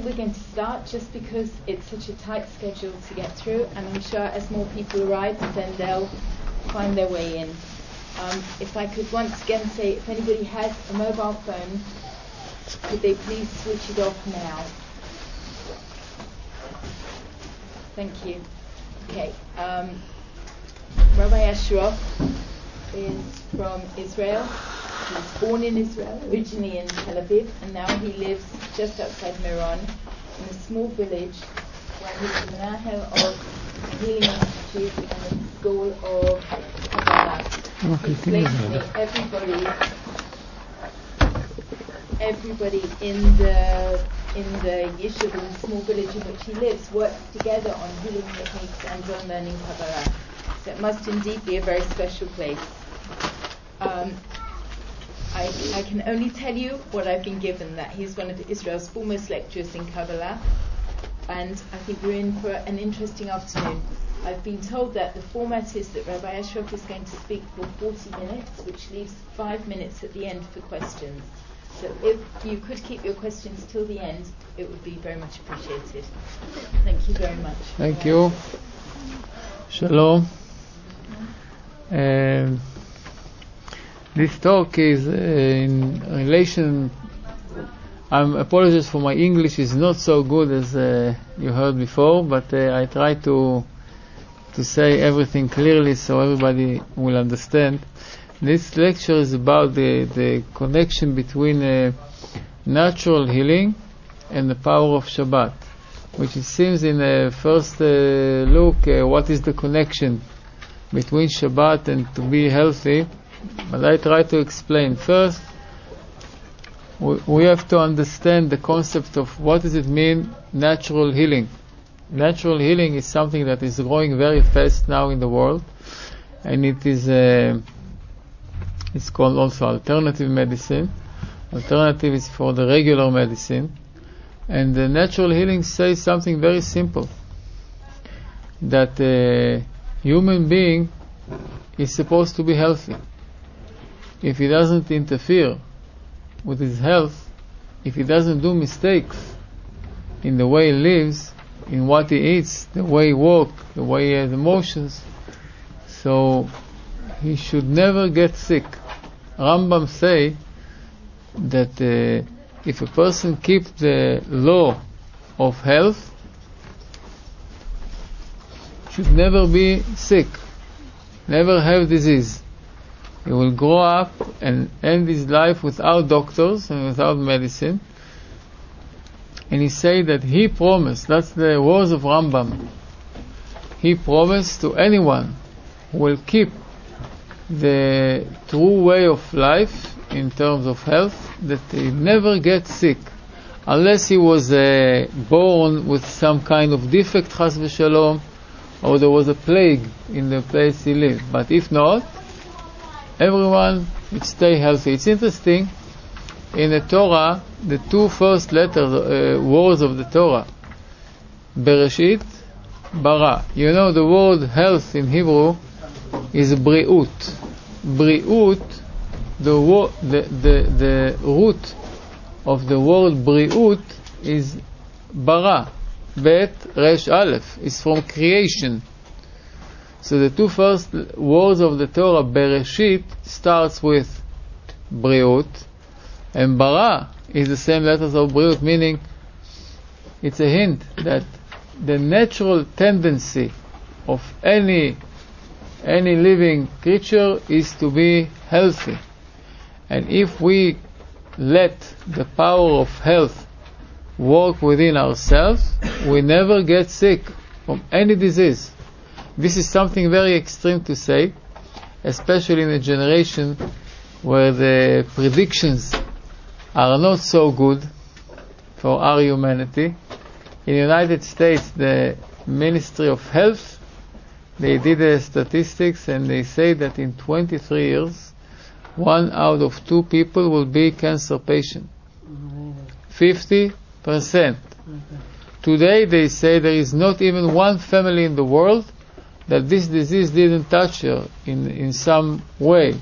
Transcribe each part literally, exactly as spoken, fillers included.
we're going to start just because it's such a tight schedule to get through, and I'm sure as more people arrive, then they'll find their way in. Um, if I could once again say, if anybody has a mobile phone, could they please switch it off now? Thank you. Okay. Um, Rabbi Asheroff is from Israel. He was born in Israel, originally in Tel Aviv, and now he lives just outside Meron, in a small village where he's the Menahel of Healing Institute and the School of Kabbalah. He explained to me everybody, everybody in the in the yeshiva, in the small village in which he lives, works together on healing techniques and on learning Kabbalah. So it must indeed be a very special place. Um, I, I can only tell you what I've been given, that he's one of Israel's foremost lecturers in Kabbalah, and I think we're in for an interesting afternoon. I've been told that the format is that Rabbi Asheroff is going to speak for forty minutes, which leaves five minutes at the end for questions. So if you could keep your questions till the end, it would be very much appreciated. Thank you very much. Thank you. Shalom. Um, This talk is uh, in relation. I apologize for my English is not so good as uh, you heard before, but uh, I try to to say everything clearly so everybody will understand. This lecture is about the the connection between uh, natural healing and the power of Shabbat, which it seems in the first uh, look uh, what is the connection between Shabbat and to be healthy. But I try to explain. First, we, we have to understand the concept of what does it mean, natural healing. Natural healing is something that is growing very fast now in the world, and it is uh, it's called also alternative medicine. Alternative is for the regular medicine, and the natural healing says something very simple, that a human being is supposed to be healthy. If he doesn't interfere with his health, if he doesn't do mistakes in the way he lives, in what he eats, the way he walks, the way he has emotions, so he should never get sick. Rambam say that uh, if a person keeps the law of health, should never be sick, never have disease. He will grow up and end his life without doctors and without medicine. And he said that he promised, that's the words of Rambam, he promised to anyone who will keep the true way of life in terms of health, that he never gets sick, unless he was uh, born with some kind of defect, chas v'shalom, or there was a plague in the place he lived. But if not, everyone would stay healthy. It's interesting, in the Torah, the two first letters, uh, words of the Torah, Bereshit, Bara. You know the word health in Hebrew is Briut. Briut, the, wo- the, the, the root of the word Briut is Bara. Bet, Resh, Aleph, is from creation. So the two first words of the Torah, Bereshit, starts with Briut, and Bara is the same letters of Briut, meaning it's a hint that the natural tendency of any any living creature is to be healthy. And if we let the power of health work within ourselves, we never get sick from any disease. This is something very extreme to say, especially in a generation where the predictions are not so good for our humanity. In the United States, the Ministry of Health, they did the statistics and they say that in twenty-three years, one out of two people will be cancer patient. fifty percent. Today they say there is not even one family in the world that this disease didn't touch her in, in some way.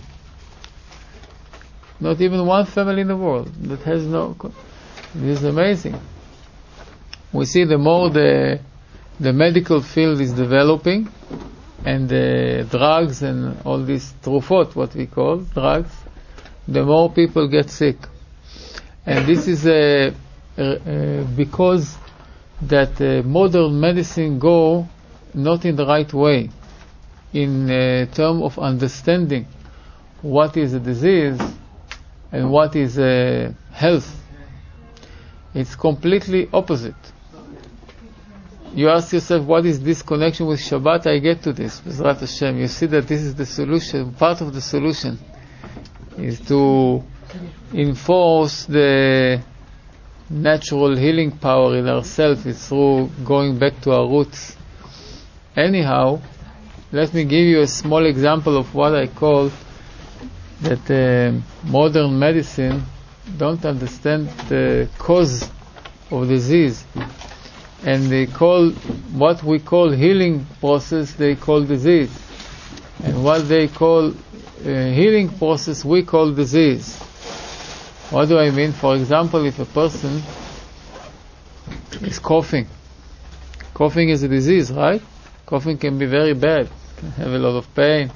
Not even one family in the world that has no... This is amazing. we see the more the the medical field is developing, and the drugs and all these trufot, what we call drugs, the more people get sick. And this is uh, uh, because that uh, modern medicine go not in the right way in uh, terms of understanding what is a disease and what is uh, health. It's completely opposite. You ask yourself, what is this connection with Shabbat? I get to this, B'ezrat Hashem. You see that this is the solution. Part of the solution is to enforce the natural healing power in ourselves. It's through going back to our roots. Anyhow, let me give you a small example of what I call that uh, modern medicine don't understand the cause of disease, and they call what we call healing process, they call disease, and what they call uh, healing process we call disease. What do I mean? For example, if a person is coughing, coughing is a disease, right? Coughing can be very bad, can have a lot of pain.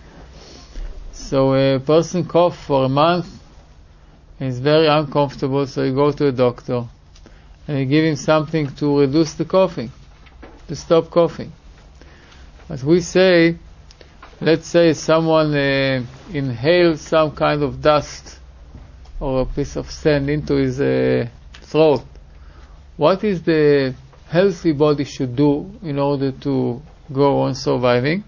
So a person coughs for a month, is very uncomfortable, so you go to a doctor and you give him something to reduce the coughing, to stop coughing. But we say, let's say someone uh, inhales some kind of dust or a piece of sand into his uh, throat. What is the healthy body should do in order to go on surviving?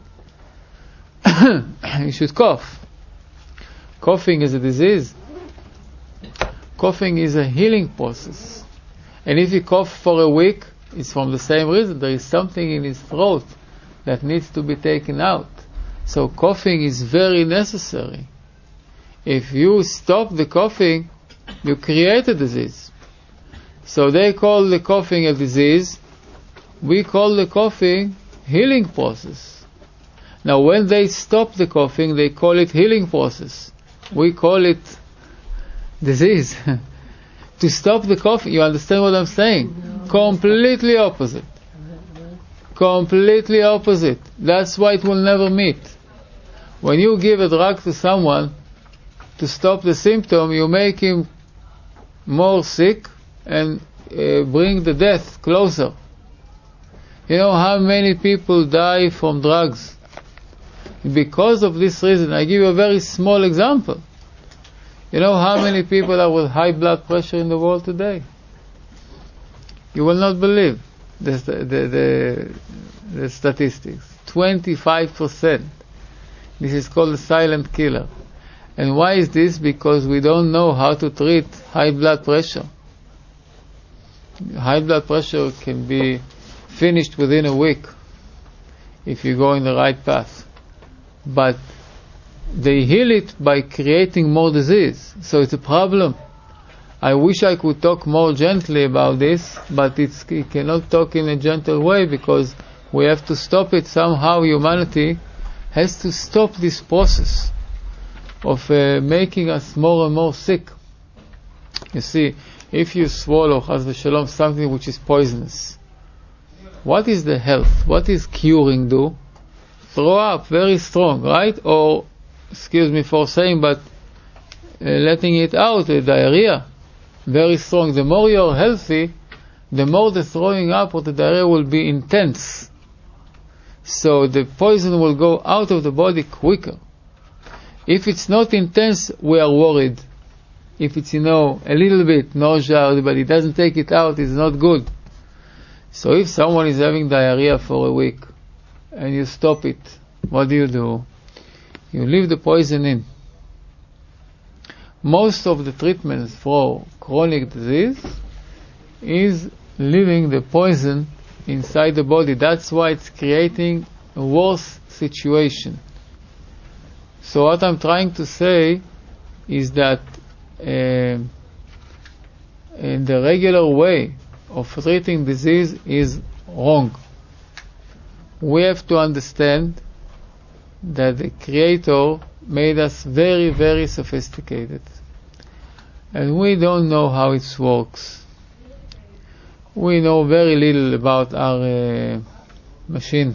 He should cough. Coughing is a disease. Coughing is a healing process. And if he coughs for a week, it's from the same reason. There is something in his throat that needs to be taken out. So coughing is very necessary. If you stop the coughing, you create a disease. So they call the coughing a disease. We call the coughing healing process. Now when they stop the coughing, they call it healing process. We call it disease. To stop the coughing, you understand what I'm saying? No. Completely opposite. Completely opposite. That's why it will never meet. When you give a drug to someone to stop the symptom, you make him more sick and uh, bring the death closer. You know how many people die from drugs? Because of this reason, I give you a very small example. You know how many people are with high blood pressure in the world today? You will not believe the, the, the, the statistics. twenty-five percent. This is called a silent killer. And why is this? Because we don't know how to treat high blood pressure. High blood pressure can be finished within a week if you go in the right path. But they heal it by creating more disease. So it's a problem. I wish I could talk more gently about this, but it's, it cannot talk in a gentle way because we have to stop it somehow. Humanity has to stop this process of uh, making us more and more sick. You see, if you swallow, chas v'shalom, something which is poisonous, what is the health? What is curing do? Throw up, very strong, right? Or, excuse me for saying, but uh, letting it out, uh, diarrhea, very strong. The more you're healthy, the more the throwing up or the diarrhea will be intense. So the poison will go out of the body quicker. If it's not intense, we are worried. If it's, you know, a little bit nausea, but it doesn't take it out, it's not good. So if someone is having diarrhea for a week, and you stop it, what do you do? You leave the poison in. Most of the treatments for chronic disease is leaving the poison inside the body. That's why it's creating a worse situation. So what I'm trying to say is that uh, in the regular way of treating disease is wrong. We have to understand that the Creator made us very, very sophisticated. And we don't know how it works. we know very little about our uh, machine,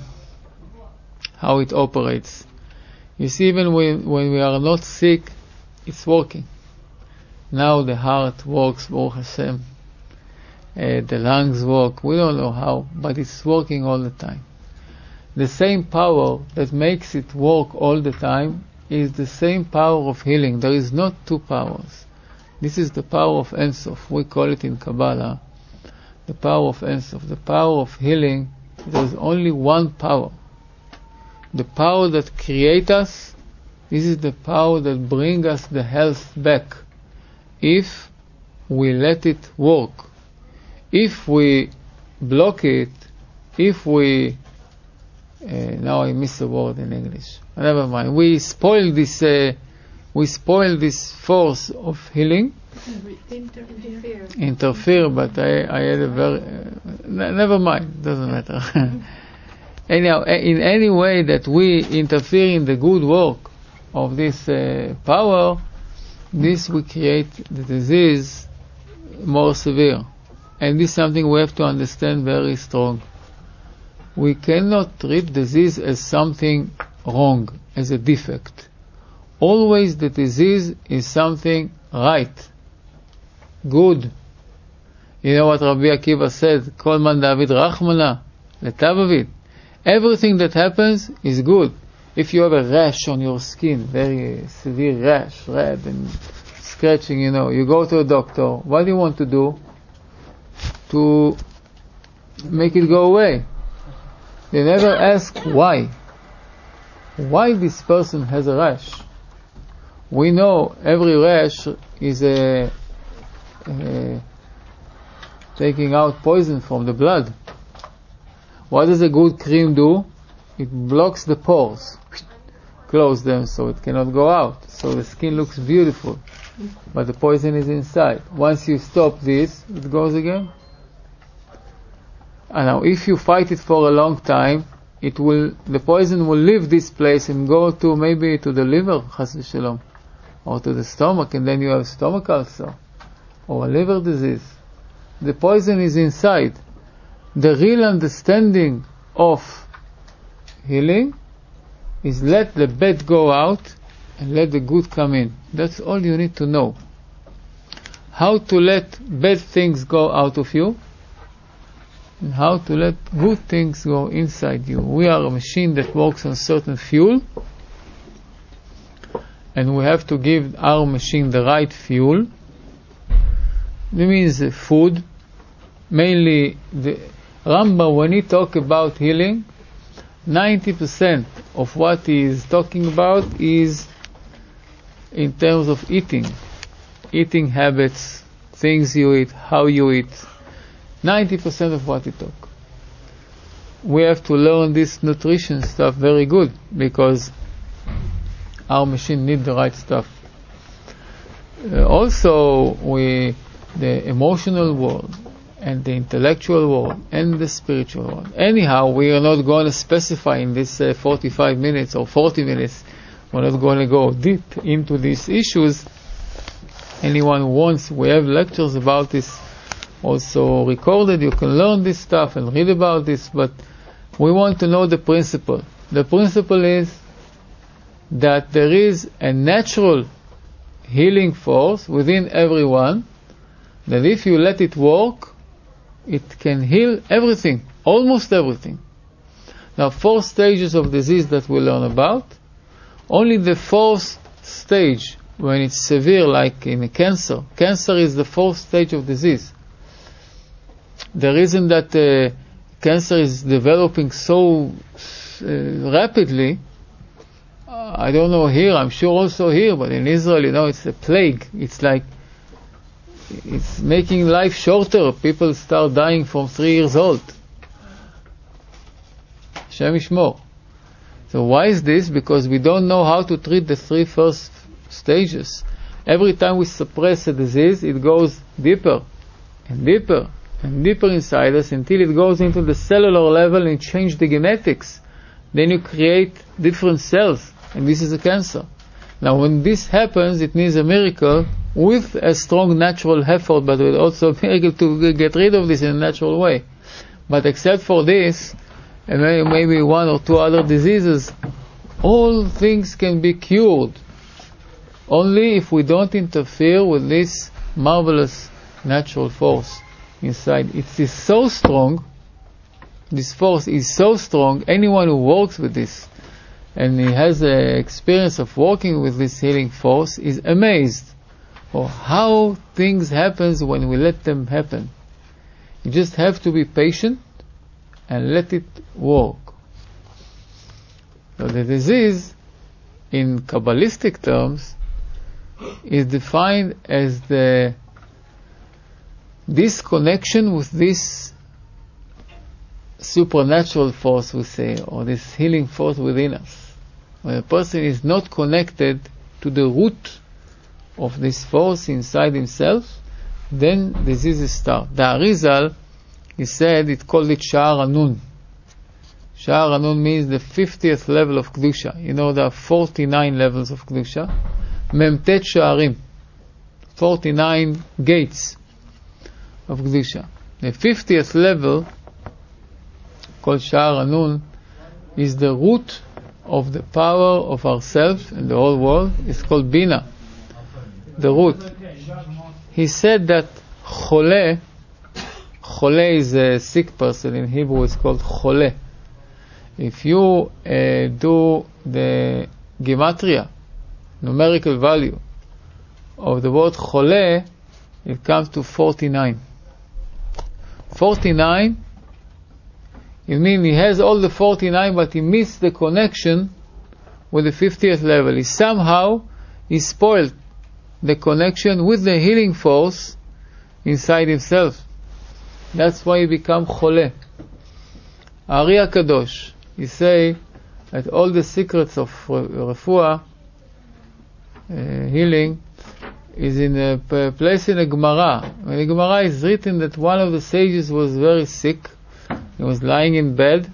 how it operates. You see, even when, when we are not sick, it's working. Now the heart works, Baruch Hashem. Uh, the lungs work. We don't know how, but it's working all the time. The same power that makes it work all the time is the same power of healing. There is not two powers. This is the power of Ein Sof. We call it in Kabbalah the power of Ein Sof. The power of healing. There is only one power. The power that creates us. This is the power that brings us the health back, if we let it work. If we block it, if we uh, now I miss a word in English. Never mind. We spoil this. Uh, we spoil this force of healing. Interfere. Interfere, but I, I had a very. Uh, n- never mind. Doesn't matter. Anyhow, in any way that we interfere in the good work of this uh, power, this we create the disease more severe. And this is something we have to understand very strong. We cannot treat disease as something wrong, as a defect. Always the disease is something right, good. You know what Rabbi Akiva said? Kol man David Rachmana letav. Everything that happens is good. If you have a rash on your skin, very severe rash, red and scratching, you know, you go to a doctor. What do you want to do? To make it go away. They never ask why. Why this person has a rash? We know every rash is a, a taking out poison from the blood. What does a good cream do? It blocks the pores, close them so it cannot go out. So the skin looks beautiful, but the poison is inside. Once you stop this, it goes again. And now if you fight it for a long time, it will, the poison will leave this place and go to maybe to the liver, chas v'shalom, or to the stomach, and then you have stomach ulcer or a liver disease. The poison is inside. The real understanding of healing is let the bad go out and let the good come in. That's all you need to know. How to let bad things go out of you, and how to let good things go inside you. We are a machine that works on certain fuel, and we have to give our machine the right fuel. That means uh, food, mainly the Rambam, when he talk about healing, ninety percent of what he is talking about is in terms of eating. Eating habits, things you eat, how you eat. ninety percent of what he talk. We have to learn this nutrition stuff very good, because our machine need the right stuff. Uh, also, we, the emotional world, and the intellectual world, and the spiritual world. Anyhow, we are not going to specify in this uh, forty-five minutes or forty minutes, we're not going to go deep into these issues. Anyone who wants, we have lectures about this also recorded. You can learn this stuff and read about this, but we want to know the principle. The principle is that there is a natural healing force within everyone, that if you let it work, it can heal everything, almost everything. Now, four stages of disease that we learn about. Only the fourth stage, when it's severe, like in a cancer. Cancer is the fourth stage of disease. The reason that uh, cancer is developing so uh, rapidly, uh, I don't know here, I'm sure also here, but in Israel, you know, it's a plague. It's like, it's making life shorter. People start dying from three years old. Hashem Yishmor. So why is this? Because we don't know how to treat the three first stages. Every time we suppress a disease, it goes deeper and deeper and deeper inside us until it goes into the cellular level and change the genetics. Then you create different cells, and this is a cancer. Now when this happens, it means a miracle with a strong natural effort, but with also a miracle to get rid of this in a natural way. But except for this, and maybe one or two other diseases, all things can be cured only if we don't interfere with this marvelous natural force inside. It is so strong, this force is so strong, anyone who works with this and he has the experience of working with this healing force is amazed or how things happen when we let them happen. You just have to be patient and let it work. So the disease, in Kabbalistic terms, is defined as the disconnection with this supernatural force, we say, or this healing force within us. When a person is not connected to the root of this force inside himself, then diseases start. The Arizal, he said, it called it Sha'ar Anun. Sha'ar Anun means the fiftieth level of Kedusha. You know, there are forty-nine levels of Kedusha. Memtet Sha'arim. forty-nine gates of Kedusha. The fiftieth level, called Sha'ar Anun, is the root of the power of ourselves and the whole world. It's called Bina, the root. He said that Chole, Chole is a sick person. In Hebrew it's called Chole. If you uh, do the gematria, numerical value of the word Chole, it comes to forty-nine. forty-nine, it means he has all the forty-nine, but he missed the connection with the fiftieth level. He somehow he spoiled the connection with the healing force inside himself. That's why he become Chole. Ari HaKadosh, he say that all the secrets of refuah, uh, healing, is in a p- place in a Gemara. In the Gemara is written that one of the sages was very sick. He was lying in bed,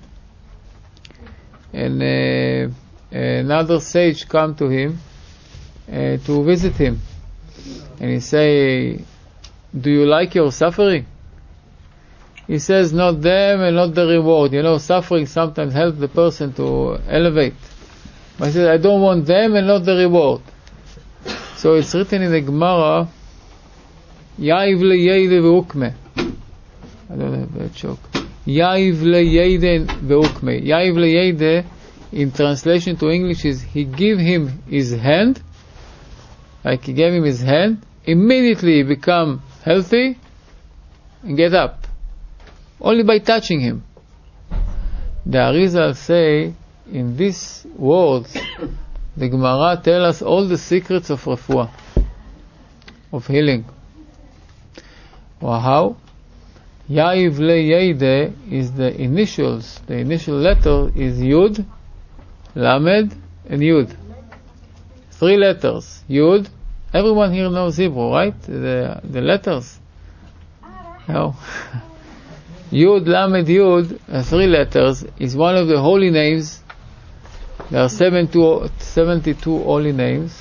and uh, another sage come to him uh, to visit him, and he say, "Do you like your suffering?" He says, "Not them and not the reward. You know, suffering sometimes helps the person to elevate. But he says, I don't want them and not the reward." So it's written in the Gemara, Yaiv le'yeide ve'ukme. I don't have that joke. Yaiv le'yeide ve'ukme. Yaiv le'yeide, in translation to English, is he gave him his hand, like he gave him his hand, immediately he become healthy and get up. Only by touching him. The Arizal say, in these words, the Gemara tell us all the secrets of refuah, of healing. Or how? Yaiv le'yeide is the initials. The initial letter is Yud, Lamed, and Yud. Three letters. Yud. Everyone here knows Hebrew, right? The, the letters. No. Yud, Lamed, Yud, uh, three letters, is one of the holy names. There are seventy-two holy names.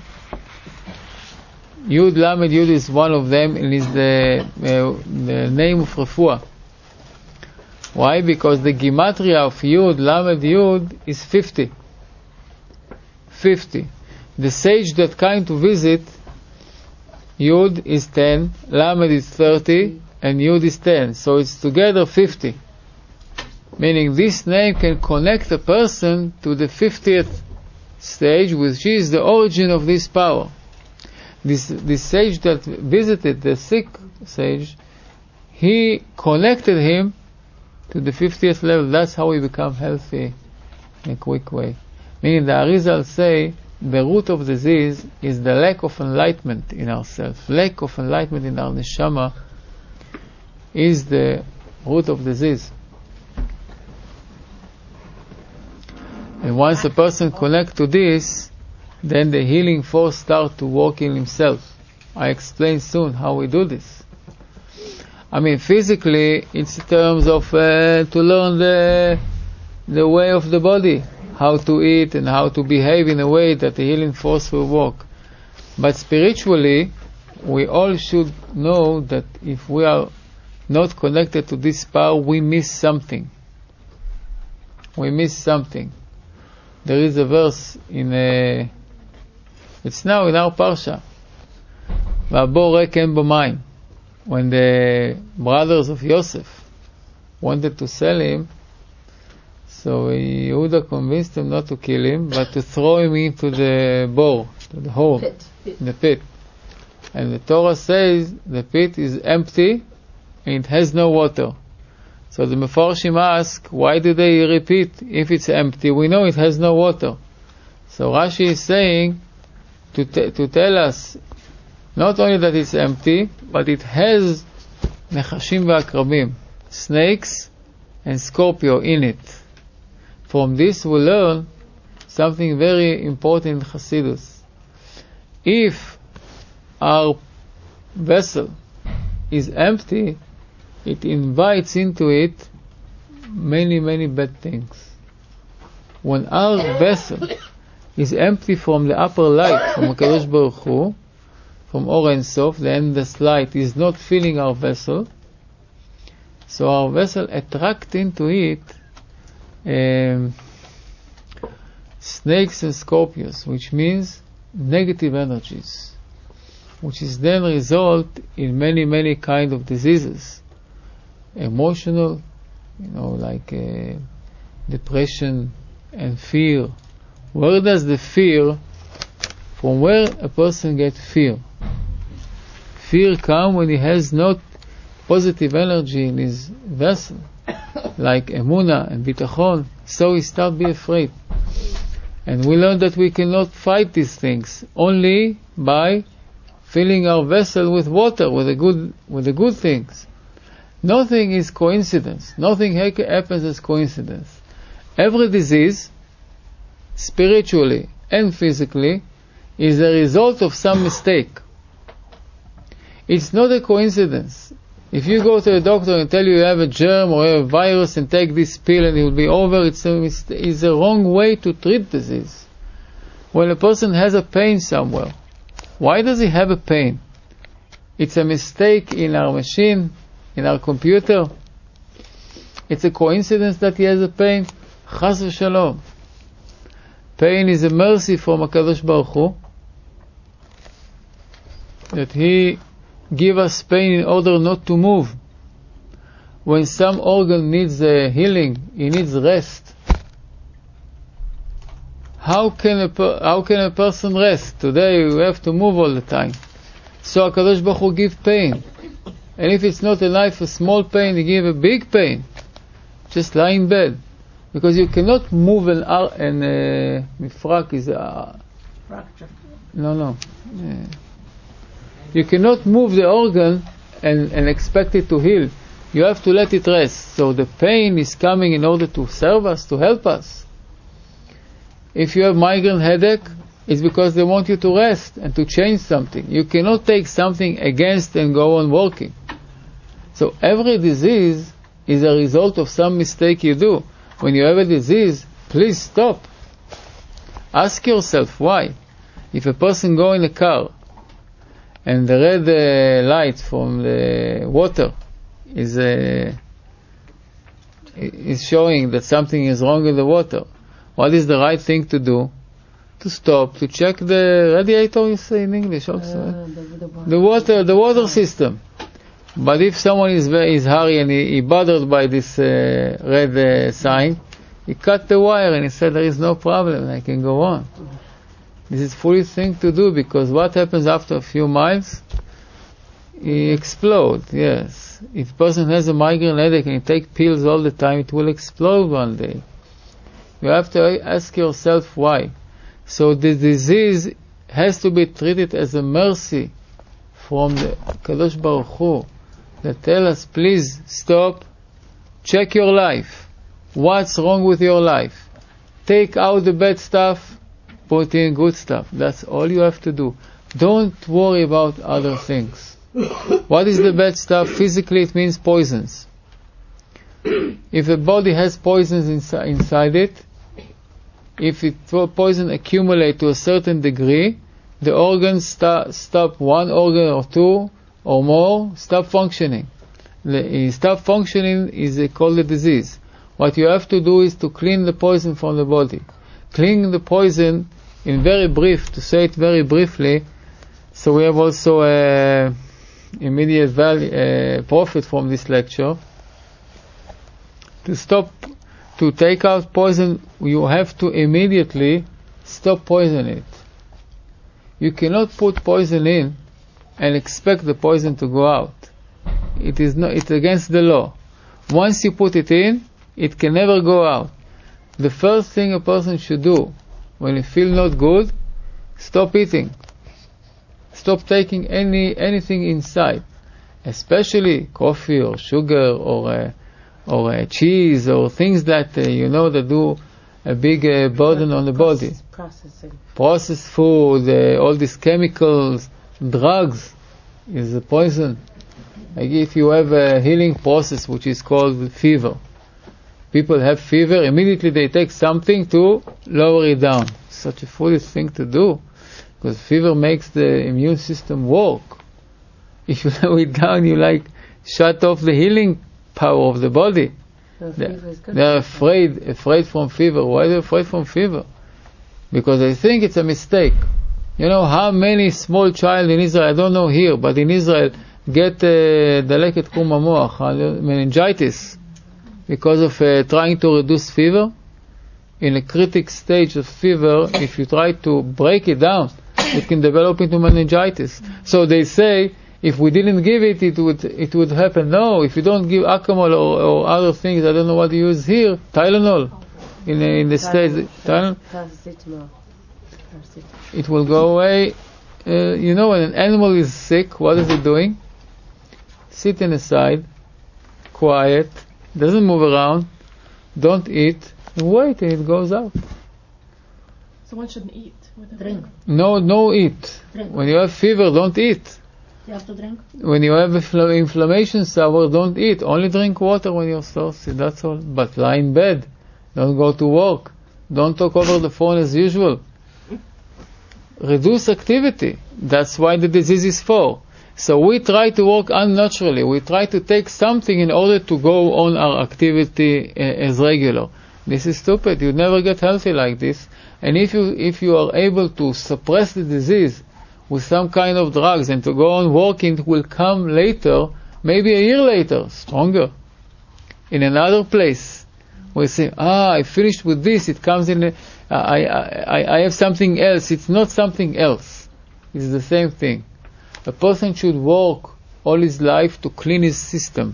Yud, Lamed, Yud is one of them, and is the, uh, the name of refuah. Why? Because the gematria of Yud, Lamed, Yud is fifty. fifty. The sage that came to visit, Yud is ten, Lamed is thirty, and Yud is ten. So it's together fifty. Meaning this name can connect a person to the fiftieth stage, which is the origin of this power. This, this sage that visited the sick sage, he connected him to the fiftieth level. That's how he become healthy in a quick way. Meaning the Arizal say the root of disease is the lack of enlightenment in ourselves. Lack of enlightenment in our neshama is the root of disease. And once a person connects to this, then the healing force starts to work in himself. I explain soon how we do this. I mean, physically, it's in terms of uh, to learn the the way of the body, how to eat and how to behave in a way that the healing force will work. But spiritually, we all should know that if we are not connected to this power, we miss something. We miss something. There is a verse in a, it's now in our parsha. והבור ריק אין בו מים. When the brothers of Yosef wanted to sell him, so Yehuda convinced them not to kill him, but to throw him into the bore, to the hole, Pit, pit. the pit. And the Torah says the pit is empty and it has no water. So the Mefarshim ask, why do they repeat if it's empty? We know it has no water. So Rashi is saying to t- to tell us not only that it's empty, but it has nechashim v'akrabim, snakes and scorpio in it. From this we learn something very important in Chassidus. If our vessel is empty, it invites into it many, many bad things. When our vessel is empty from the upper light, from HaKadosh Baruch Hu, from Or Ein Sof, the endless light is not filling our vessel, so our vessel attracts into it um, snakes and scorpions, which means negative energies, which is then result in many, many kind of diseases. Emotional, you know, like uh, depression and fear. Where does the fear, from where a person gets fear? Fear comes when he has not positive energy in his vessel, like emunah and bitachon, so he starts to be afraid. And we learn that we cannot fight these things only by filling our vessel with water, with the good, with the good things. Nothing is coincidence. Nothing ha- happens as coincidence. Every disease, spiritually and physically, is a result of some mistake. It's not a coincidence. If you go to a doctor and tell you you have a germ or a virus and take this pill and it will be over, it's a, it's a wrong way to treat disease. When a person has a pain somewhere, why does he have a pain? It's a mistake in our machine, in our computer. It's a coincidence that he has a pain. Chas v'shalom. Pain is a mercy from HaKadosh Baruch Hu, that He give us pain in order not to move. When some organ needs uh, healing, he needs rest. How can a per- how can a person rest? Today we have to move all the time. So HaKadosh Baruch Hu give pain. And if it's not a life, a small pain, He give a big pain. Just lie in bed. Because you cannot move an ar- an uh, mifrak is a... Fracture. No, no. Yeah. You cannot move the organ and, and expect it to heal. You have to let it rest. So the pain is coming in order to serve us, to help us. If you have migraine headache, it's because they want you to rest and to change something. You cannot take something against and go on working. So every disease is a result of some mistake you do. When you have a disease, please stop. Ask yourself why. If a person go in a car and the red uh, light from the water is uh, is showing that something is wrong with the water, what is the right thing to do? To stop, to check the radiator, you say in English also. Uh, the, the, the water, the water system. But if someone is very is hurry and he, he bothered by this uh, red uh, sign, he cut the wire and he said there is no problem, I can go on. This is foolish thing to do, because what happens after a few miles? He explodes. Yes. If a person has a migraine headache and he takes pills all the time, it will explode one day. You have to ask yourself why. So the disease has to be treated as a mercy from the Kadosh Baruch Hu, that tell us, please stop, check your life. What's wrong with your life? Take out the bad stuff, put in good stuff. That's all you have to do. Don't worry about other things. What is the bad stuff? Physically it means poisons. If the body has poisons insi- inside it, if it poison accumulate to a certain degree, the organs sta- stop, one organ or two or more, stop functioning. The, stop functioning is uh, called a disease. What you have to do is to clean the poison from the body. Cleaning the poison, in very brief, to say it very briefly, so we have also uh, immediate value, uh, profit from this lecture. To stop, to take out poison, you have to immediately stop poisoning it. You cannot put poison in and expect the poison to go out. It is not, it's against the law. Once you put it in, it can never go out. The first thing a person should do when you feel not good, stop eating. Stop taking any anything inside, especially coffee or sugar or uh, or uh, cheese or things that uh, you know that do a big uh, burden on the body. Processing. Processed food, uh, all these chemicals, drugs is a poison. Like if you have a healing process which is called fever, people have fever, immediately they take something to lower it down. Such a foolish thing to do, because fever makes the immune system work. If you lower it down, you like shut off the healing power of the body. No, They, fever is good. they are afraid, afraid from fever. Why are they afraid from fever? Because they think it's a mistake. You know how many small child in Israel, I don't know here, but in Israel, get uh, דלקת קרום המוח, meningitis, because of uh, trying to reduce fever. In a critical stage of fever, if you try to break it down, it can develop into meningitis. So they say, if we didn't give it, it would it would happen. No, if you don't give Acamol or, or other things, I don't know what you use here, Tylenol, in in the States, Tylenol, Paracetamol. it will go away. Uh, you know, when an animal is sick, what is it doing? Sitting aside, quiet, doesn't move around, don't eat, and wait and it goes out. So one shouldn't eat. Drink. No, no eat. Drink. When you have fever, don't eat. You have to drink? When you have infl- inflammation sour, don't eat. Only drink water when you're thirsty, that's all. But lie in bed. Don't go to work. Don't talk over the phone as usual. Reduce activity. That's why the disease is for. So we try to work unnaturally. We try to take something in order to go on our activity uh, as regular. This is stupid. You never get healthy like this. And if you if you are able to suppress the disease with some kind of drugs and to go on working, it will come later, maybe a year later, stronger. In another place, we say, ah, I finished with this. It comes in. A, I, I I have something else. It's not something else. It's the same thing. A person should work all his life to clean his system.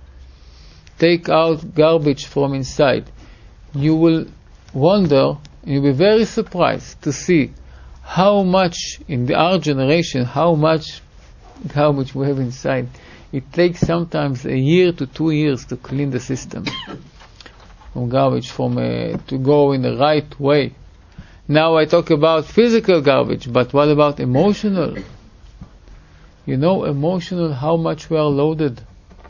Take out garbage from inside. You will wonder, you'll be very surprised to see how much in the, our generation, how much garbage we have inside. It takes sometimes a year to two years to clean the system from garbage, from uh, to go in the right way. Now I talk about physical garbage, but what about emotional? You know, emotional, how much we are loaded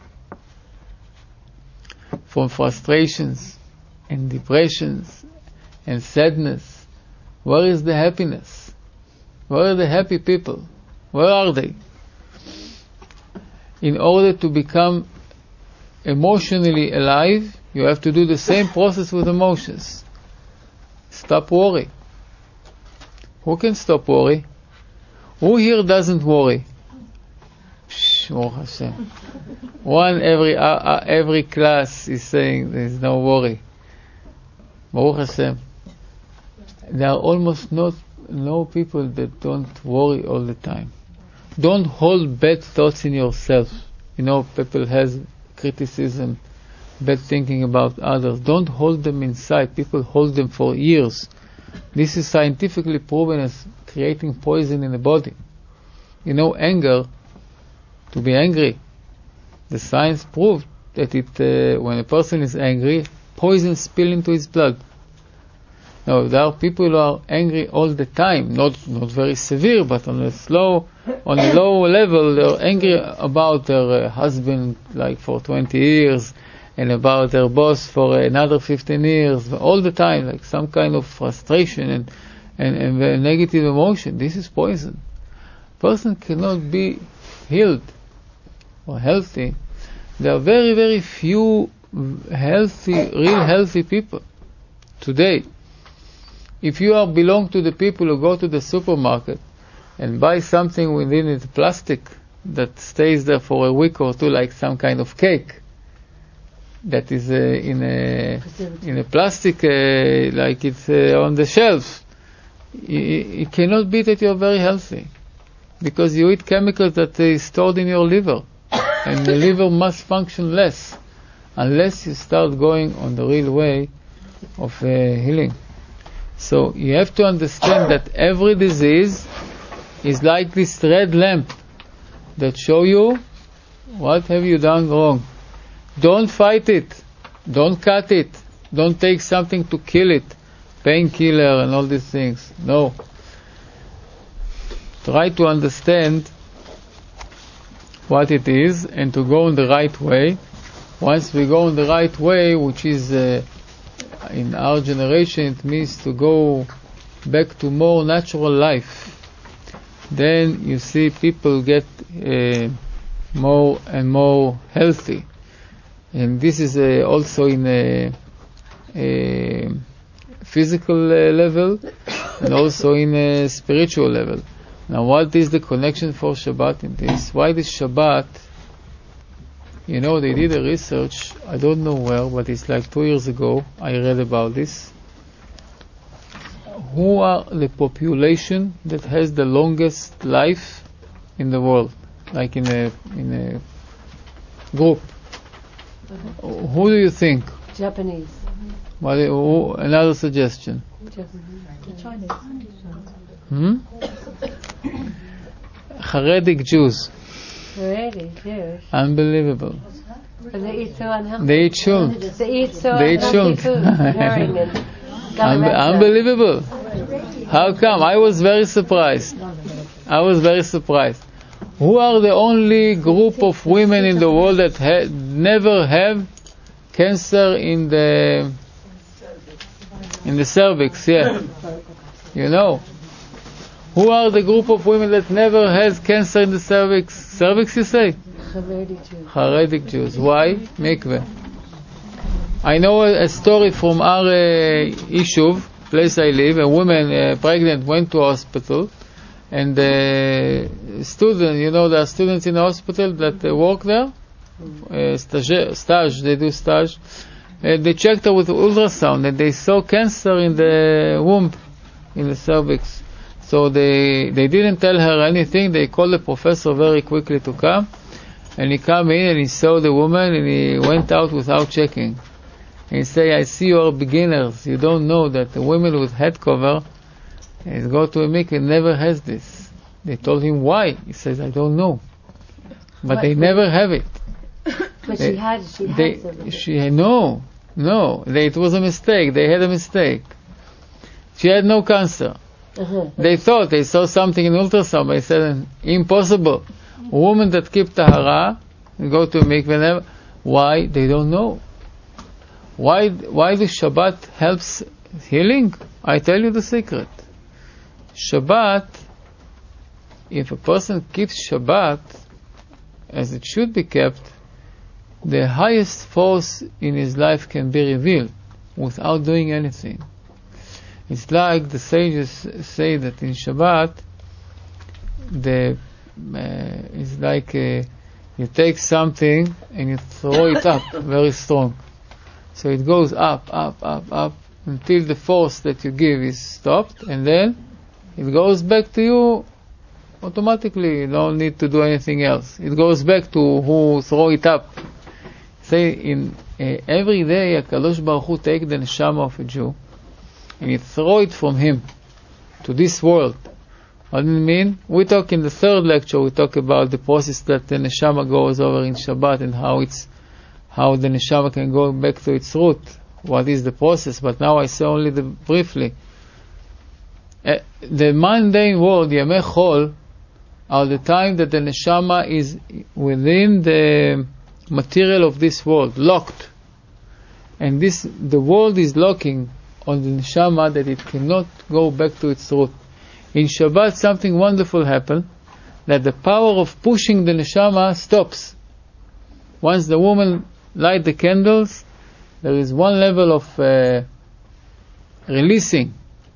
from frustrations and depressions and sadness. Where is the happiness? Where are the happy people? Where are they? In order to become emotionally alive, you have to do the same process with emotions. Stop worry. Who can stop worry? Who here doesn't worry? Shh, Baruch Hashem. One every uh, uh, every class is saying there is no worry. Baruch Hashem. There are almost not no people that don't worry all the time. Don't hold bad thoughts in yourself. You know, people has criticism, bad thinking about others. Don't hold them inside. People hold them for years. This is scientifically proven as creating poison in the body. You know, anger, to be angry, the science proved that it, uh, when a person is angry, poison spill into his blood. Now, there are people who are angry all the time, not not very severe, but on a slow, on a low level, they're angry about their uh, husband, like for twenty years, and about their boss for another fifteen years, all the time, like some kind of frustration and and, and the negative emotion. This is poison. Person cannot be healed or healthy. There are very, very few healthy, real healthy people today. If you are belong to the people who go to the supermarket and buy something within it plastic that stays there for a week or two, like some kind of cake that is uh, in a in a plastic, uh, like it's uh, on the shelf, it cannot be that you are very healthy, because you eat chemicals that is stored in your liver, and the liver must function less unless you start going on the real way of uh, healing. So you have to understand that every disease is like this red lamp that show you what have you done wrong. Don't fight it. Don't cut it. Don't take something to kill it. Painkiller and all these things. No. Try to understand what it is and to go in the right way. Once we go in the right way, which is uh, in our generation, it means to go back to more natural life. Then you see people get uh, more and more healthy. And this is uh, also in a, a physical uh, level and also in a spiritual level. Now, what is the connection for Shabbat in this? Why this Shabbat? You know, they did a research, I don't know where, but it's like two years ago, I read about this. Who are the population that has the longest life in the world? Like in a in a group. Mm-hmm. Who do you think? Japanese. What, who, another suggestion. The Chinese. Hmm? Haredic Jews. Really? Jewish? Unbelievable. And they eat so unhealthy. They eat shulm. They eat so They eat unhealthy shulm. food. Herring and Unbe- galareta. unbelievable. How come? I was very surprised. I was very surprised. Who are the only group of women in the world that ha- never have cancer in the in the cervix? Yeah, you know. Who are the group of women that never has cancer in the cervix? Cervix, you say? Haredi Jews. Haredic Jews. Why? Mikveh. I know a, a story from our uh, Ishuv, place I live. A woman, uh, pregnant, went to hospital, and the student, you know, there are students in the hospital that uh, work there, uh, stage, stage, they do stage. Uh, they checked her with ultrasound, and they saw cancer in the womb, in the cervix. So they they didn't tell her anything. They called the professor very quickly to come, and he came in and he saw the woman and he went out without checking. And he said, "I see you are beginners. You don't know that the women with head cover is go to a mikveh never has this." They told him why. He says, "I don't know, but What? they never have it." But They- she had, she had They, some. she had, no, no. They, it was a mistake. They had a mistake. She had no cancer. Uh-huh. They thought they saw something in ultrasound. They said, impossible. A woman that keep tahara, go to mikveh never. Why? They don't know. Why? Why the Shabbat helps healing? I tell you the secret. Shabbat, if a person keeps Shabbat as it should be kept, the highest force in his life can be revealed without doing anything. It's like the sages say that in Shabbat, the uh, it's like uh, you take something and you throw it up very strong. So it goes up, up, up, up until the force that you give is stopped, and then it goes back to you automatically. You don't need to do anything else. It goes back to who throw it up. Say in uh, every day, HaKadosh Baruch Hu take the neshama of a Jew and you throw it from him to this world. What does it mean? We talk in the third lecture, we talk about the process that the neshama goes over in Shabbat and how it's how the neshama can go back to its root. What is the process? But now I say only the briefly. Uh, the mundane world, Yamei Chol, are the time that the neshama is within the material of this world, locked. And this, the world is locking on the neshama that it cannot go back to its root. In Shabbat something wonderful happens, that the power of pushing the neshama stops. Once the woman light the candles, there is one level of uh, releasing.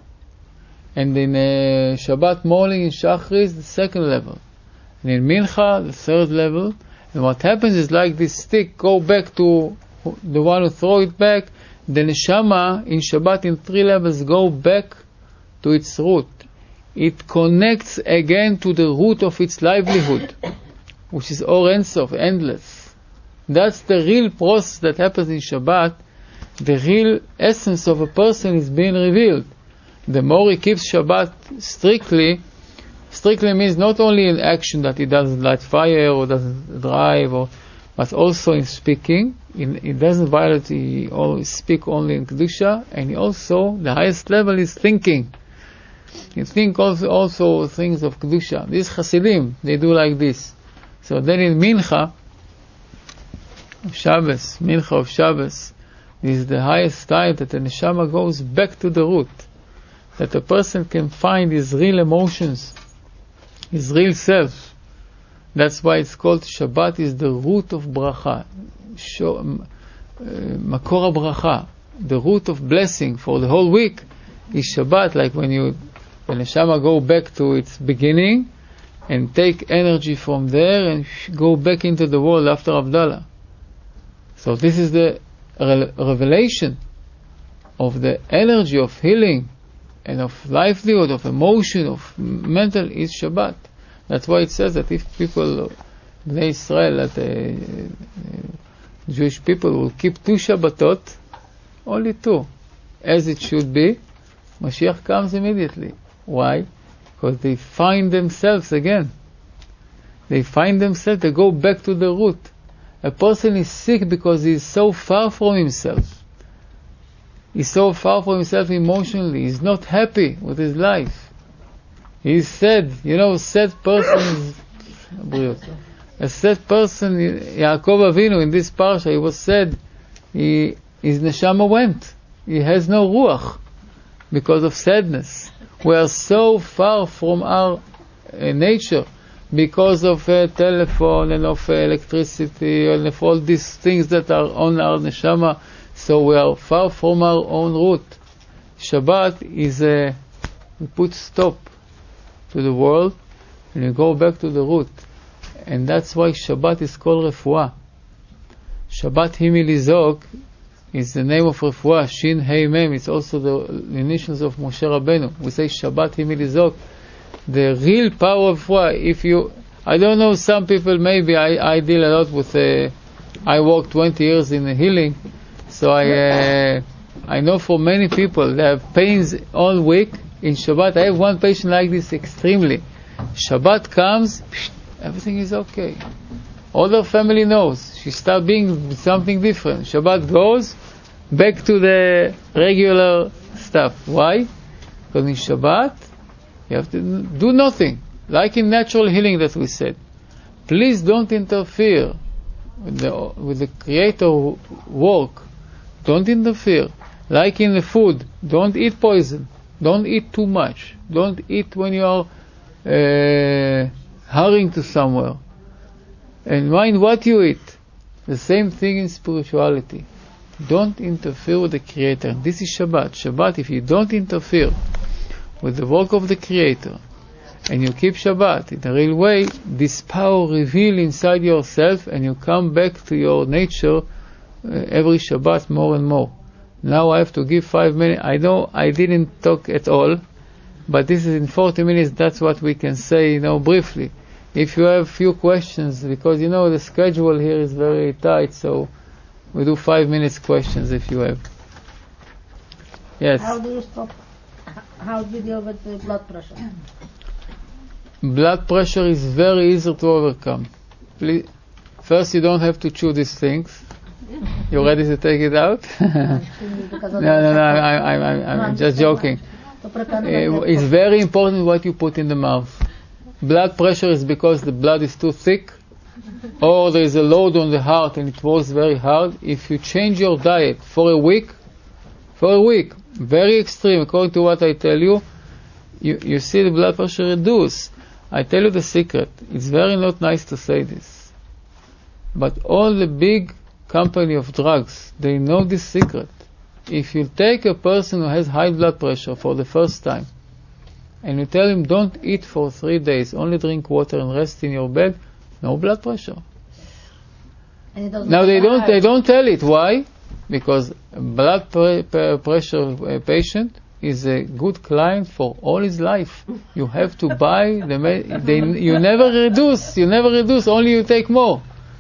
And in uh, Shabbat morning in Shachris, the second level. And in Mincha, the third level. And what happens is like this stick go back to the one who throw it back. The neshama in Shabbat in three levels go back to its root. It connects again to the root of its livelihood, which is Or Ein Sof, endless. That's the real process that happens in Shabbat. The real essence of a person is being revealed. The more he keeps Shabbat strictly, strictly means not only in action that he doesn't light fire or doesn't drive, or, but also in speaking. In, he doesn't violate, he always speak only in Kedusha, and he also, the highest level is thinking. You think also, also things of Kedusha. These Hasidim, they do like this. So then in Mincha, of Shabbos, Mincha of Shabbos, is the highest time that the neshama goes back to the root. That a person can find his real emotions, his real self. That's why it's called Shabbat is the root of bracha. Sho, uh, Makor bracha. The root of blessing for the whole week is Shabbat, like when you, the neshama go back to its beginning and take energy from there and sh- go back into the world after Havdalah. So this is the re- revelation of the energy of healing and of livelihood, of emotion, of mental, is Shabbat. That's why it says that if people, Bnei Israel, that uh, uh, Jewish people will keep two Shabbatot, only two, as it should be, Mashiach comes immediately. Why? Because they find themselves again. They find themselves, they go back to the root. A person is sick because he is so far from himself. He's so far from himself emotionally. He's not happy with his life. He's sad. You know, sad person is... A sad person, Yaakov Avinu, in this parsha, he was sad. He, his neshama went. He has no ruach because of sadness. We are so far from our uh, nature because of uh, telephone and of uh, electricity and of all these things that are on our neshama. So we are far from our own root. Shabbat is a, we put stop to the world and we go back to the root. And that's why Shabbat is called Refuah. Shabbat Himilizok is the name of Refuah, Shin Hei Mem. It's also the initials of Moshe Rabbeinu. We say Shabbat Himilizok. The real power of Refuah, if you, I don't know, some people maybe, I, I deal a lot with, uh, I worked twenty years in healing. So I uh, I know for many people they have pains all week. In Shabbat, I have one patient like this extremely. Shabbat comes, everything is okay. All the family knows. She starts being something different. Shabbat goes back to the regular stuff. Why? Because in Shabbat, you have to do nothing. Like in natural healing that we said. Please don't interfere with the, with the Creator work. Don't interfere. Like in the food, don't eat poison. Don't eat too much. Don't eat when you are uh, hurrying to somewhere. And mind what you eat. The same thing in spirituality. Don't interfere with the Creator. This is Shabbat. Shabbat, if you don't interfere with the work of the Creator, and you keep Shabbat in a real way, this power reveal inside yourself, and you come back to your nature uh, every Shabbat more and more. Now I have to give five minutes. I know I didn't talk at all, but this is in forty minutes. That's what we can say, you know, briefly. If you have few questions, because you know the schedule here is very tight, so we do five minutes questions if you have. Yes. How do you stop? How do you deal with the blood pressure? Blood pressure is very easy to overcome. Please, first, you don't have to chew these things. You ready to take it out? no, no, no, I, I, I, I'm just joking. It's very important what you put in the mouth. Blood pressure is because the blood is too thick, or there is a load on the heart and it works very hard. If you change your diet for a week, for a week, very extreme, according to what I tell you, you, you see the blood pressure reduce. I tell you the secret. It's very not nice to say this. But all the big company of drugs, they know this secret. If you take a person who has high blood pressure for the first time, and you tell him don't eat for three days, only drink water and rest in your bed, no blood pressure. And it doesn't Now they don't matter. they don't tell it. Why? Because a blood pre- pre- pressure uh, patient is a good client for all his life. You have to buy the me- they, you never reduce, you never reduce, only you take more.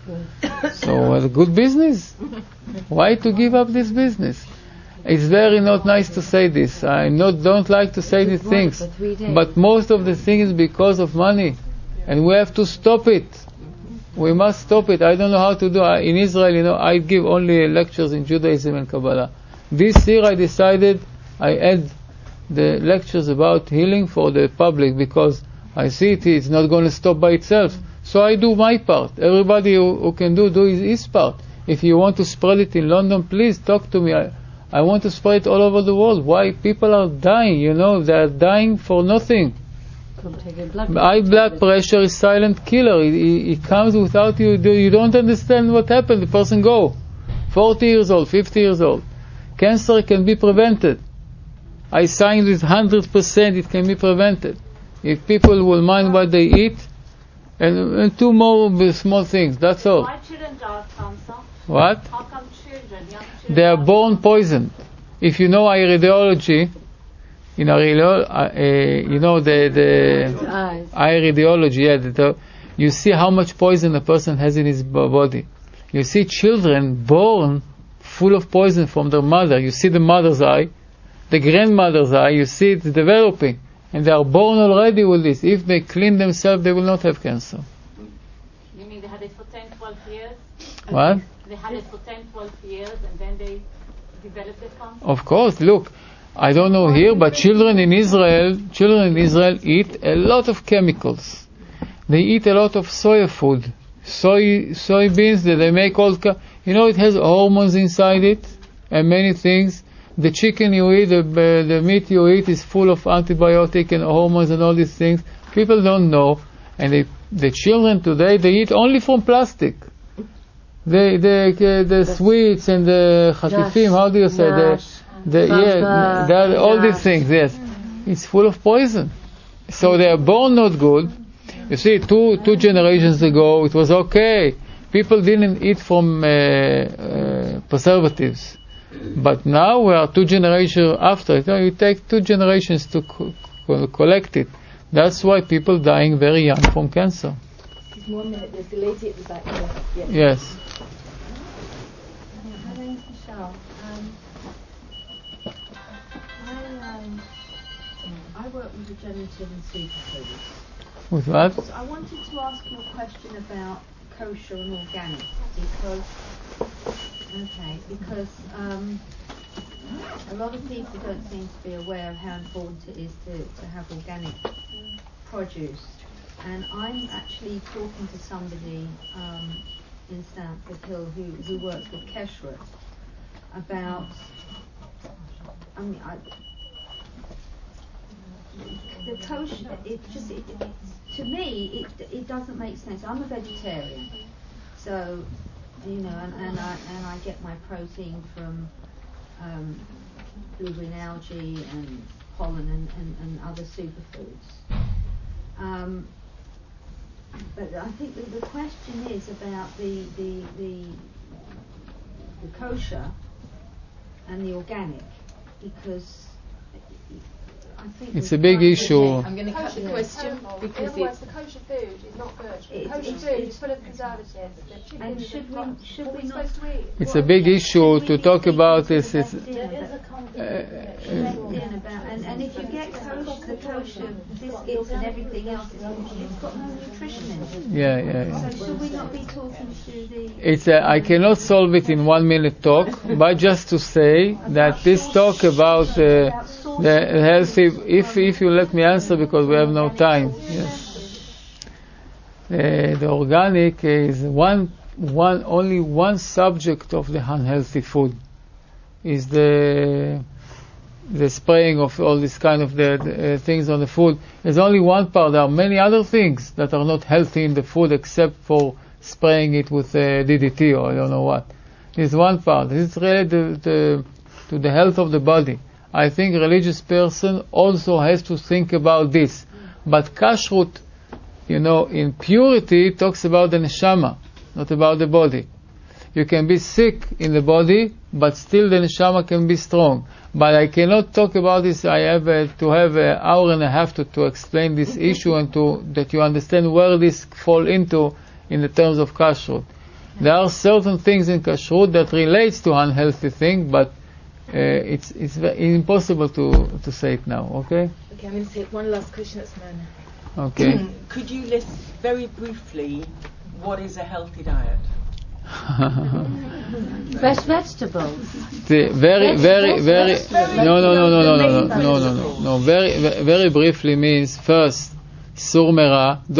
So uh, good business. Why to give up this business? It's very not nice to say this. I not don't like to say these things, for three days. but most of the things is because of money, and we have to stop it. We must stop it. I don't know how to do. I, in Israel, you know, I give only lectures in Judaism and Kabbalah. This year, I decided I add the lectures about healing for the public because I see it is not going to stop by itself. So I do my part. Everybody who, who can do do his, his part. If you want to spread it in London, please talk to me. I, I want to spread it all over the world. Why people are dying? You know, they are dying for nothing. Come take a blood High blood pressure is silent killer. It, it, it comes without you. You don't understand what happened. The person go. forty years old, fifty years old. Cancer can be prevented. I signed with one hundred percent it can be prevented. If people will mind what they eat, and, and two more small things, that's all. Why children die of cancer? What? How come children, young children... They are born poisoned. If you know iridology, in iridolo- uh, uh, you know the, the eyes. iridology, yeah, the, the, you see how much poison a person has in his bo- body. You see children born full of poison from their mother. You see the mother's eye, the grandmother's eye, you see it developing. And they are born already with this. If they clean themselves, they will not have cancer. You mean they had it for ten, twelve years? What? They had it for ten, twelve years and then they developed the cancer? Of course, look, I don't know here, but children in Israel, children in Israel eat a lot of chemicals. They eat a lot of soya food, soy soybeans that they make all. Ca- you know, it has hormones inside it and many things. The chicken you eat, the, uh, the meat you eat is full of antibiotic and hormones and all these things. People don't know, and they, the children today they eat only from plastic. The the uh, the sweets and the chatifim. How do you say the the yeah the, all these things? Yes, it's full of poison. So they are born not good. You see, two two generations ago it was okay. People didn't eat from uh, uh, preservatives. But now we are two generations after it. You take two generations to co- co- collect it. That's why people dying very young from cancer. Just one minute, there's a lady at the back here. Yes. Yes. My name's Michelle. Um, I, um, I work with regenerative and superfoods. With what? So I wanted to ask you a question about kosher and organic because, okay, because um, a lot of people don't seem to be aware of how important it is to, to have organic produce. And I'm actually talking to somebody um, in Stamford Hill who, who works with Keshet about, I mean, I, the kosher, it just, it, it, to me, it it doesn't make sense. I'm a vegetarian, so, you know, and, and I and I get my protein from um, blue green algae and pollen and, and, and other superfoods. Um, but I think that the question is about the the the, the kosher and the organic, because I think It's a big issue. I'm going to cut the Kosher question food is because In other words, it's the kosher food is not good. The It's- kosher it's- food it's- is full of preservatives. The chicken And is should we- not- should what we are we not- supposed to eat? It's a big issue to talk about this. It's, About, and, and if you get kosher, the kosher biscuits and everything else, it's, it's got no nutrition in it. yeah, yeah, yeah. So should we not be talking to the... It's a, I cannot solve it in one minute talk, but just to say that this talk about uh, the healthy, if if you let me answer because we have no time. Yes. Uh, the organic is one one only one subject of the unhealthy food is the the spraying of all these kind of the, the, uh, things on the food is only one part. There are many other things that are not healthy in the food except for spraying it with uh, D D T or I don't know what. This is one part. This is related to, to the health of the body. I think a religious person also has to think about this. But kashrut, you know, in purity talks about the neshama, not about the body. You can be sick in the body, but still the neshama can be strong. But I cannot talk about this. I have uh, to have an hour and a half to, to explain this issue and to that you understand where this fall into in the terms of kashrut. There are certain things in kashrut that relates to unhealthy thing, but uh, it's it's impossible to to say it now. Okay. Okay, I'm going to take one last question. That's Mona. Okay. Could you list very briefly what is a healthy diet? Fresh vegetables. The very, very, very. No, no, no, no, no, no, no, no, no, no, no. Very, very briefly means first, sur mera.